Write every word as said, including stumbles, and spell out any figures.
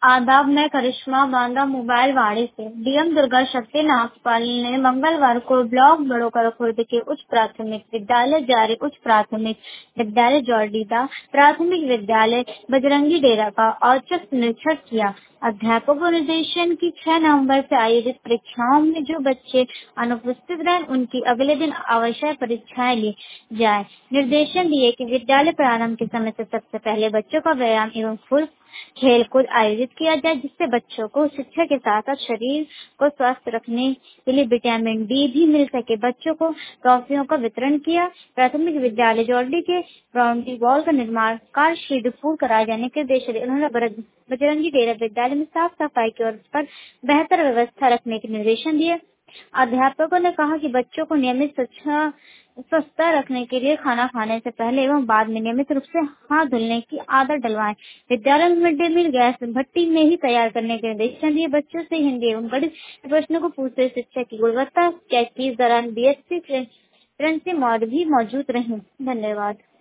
आदाब, मैं करिश्मा बांदा मोबाइल वाड़ी से। डीएम दुर्गा शक्ति नागपाल ने मंगलवार को ब्लॉक बड़ोकर खुर्द के उच्च प्राथमिक विद्यालय जारी उच्च प्राथमिक विद्यालय जौडीदा प्राथमिक विद्यालय बजरंगी डेरा का औचक निरीक्षण किया। अध्यापकों को निर्देशन की छह नवंबर से आयोजित परीक्षाओं में जो बच्चे अनुपस्थित रहे उनकी अगले दिन आवश्यक परीक्षाएं ली जाए। निर्देशन दिए कि विद्यालय प्रारंभ के समय से सबसे पहले बच्चों का व्यायाम एवं फुल खेल कूद आयोजित किया जाए, जिससे बच्चों को शिक्षा के साथ साथ शरीर को स्वस्थ रखने के लिए विटामिन डी भी मिल सके। बच्चों को ट्रॉफियों का वितरण किया। प्राथमिक विद्यालय जौलडी के बाउंड्री वॉल का निर्माण कार्य शीघ्र पूर्ण कराए जाने के निर्देश दिए। उन्होंने बजरंगी डेरा विद्यालय में साफ सफाई की और पर बेहतर व्यवस्था रखने के निर्देशन दिए। अध्यापकों ने कहा कि बच्चों को नियमित स्वच्छता स्वच्छता रखने के लिए खाना खाने से पहले एवं बाद में नियमित रूप से हाथ धुलने की आदत डलवाएं। विद्यालय में मिड डे मील गैस भट्टी में ही तैयार करने के निर्देशन दिए। बच्चों से हिंदी एवं गणित के प्रश्नों को पूछते शिक्षा की गुणवत्ता चेक की इस दौरान बीएससी फ्रेंच मॉड भी मौजूद रही। धन्यवाद।